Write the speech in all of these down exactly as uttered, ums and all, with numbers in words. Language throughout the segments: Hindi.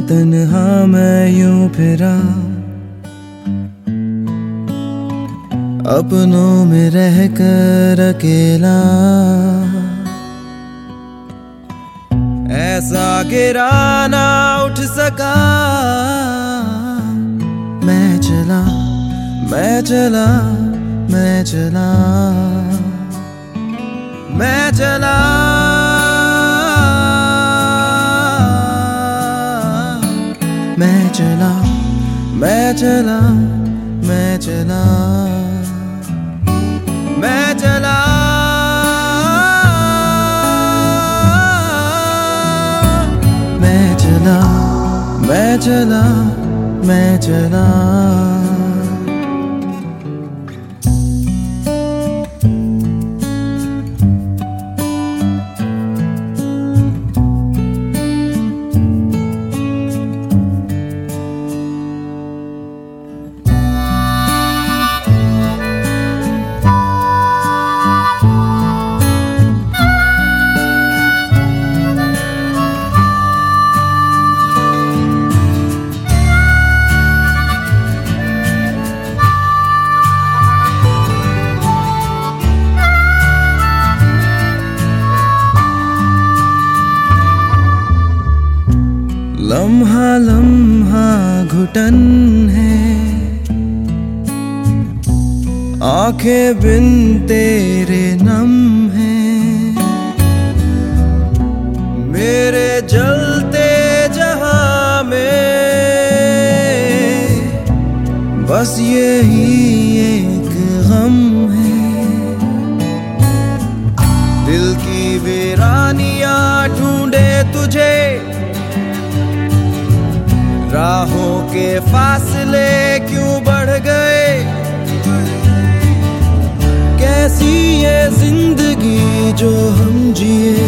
तन्हा मैं यूं फिरा, अपनों में रह कर अकेला। ऐसा गिरा ना उठ सका, मैं चला मैं चला मैं चला मैं चला मैं चला मैं चला मैं चला मैं चला मैं चला मैं चला मैं चला लम्हा लम्हा घुटन है, आंखें बिन तेरे नम है। मेरे जलते जहां में बस यही एक गम है। दिल की वीरानियां ढूंढे तुझे, राहों के फासले क्यों बढ़ गए। कैसी ये जिंदगी जो हम जिए,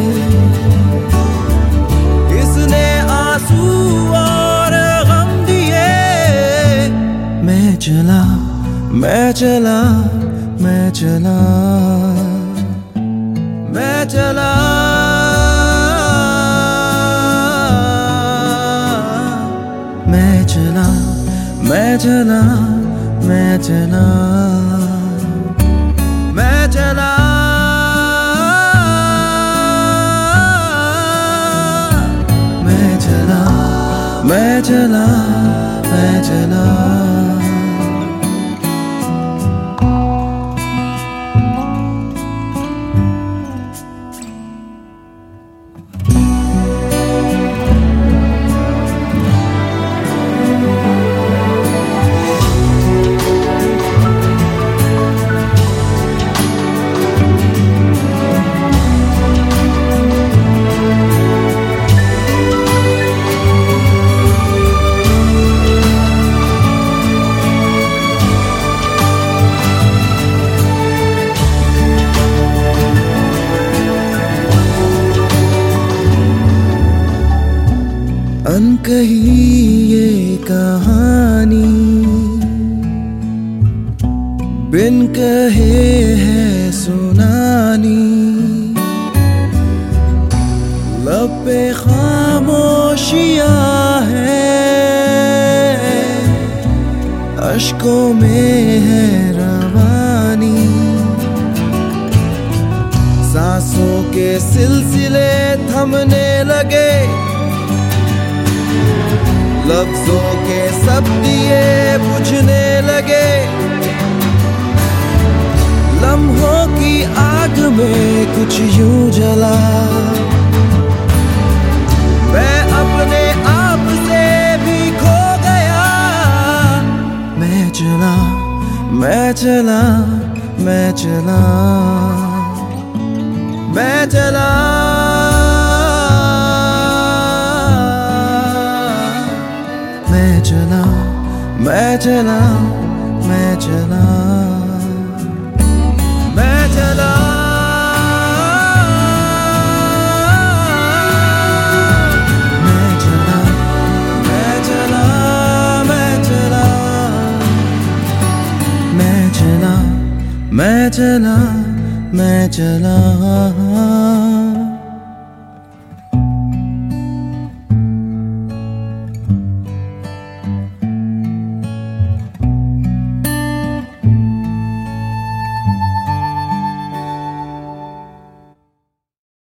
इसने आंसू और गम दिए। मैं चला मैं चला मैं चला मैं चला मैं चला मैं चला मैं चला मैं चला मैं चला मैं चला मैं चला अनकही ये कहानी बिन कहे है सुनानी। लब पे खामोशियां है, अश्कों में है रवानी। सांसों के सिलसिले थमने लगे, लफ्जों के सब दिए बुझने लगे। लम्हों की आग में कुछ यूं जला, मैं अपने आप से भी खो गया। मैं चला मैं चला मैं चला मैं चला मैं चला मैं चला मैं चला मैं चला मैं चला मैं चला मैं चला मैं चला मैं चला मैं चला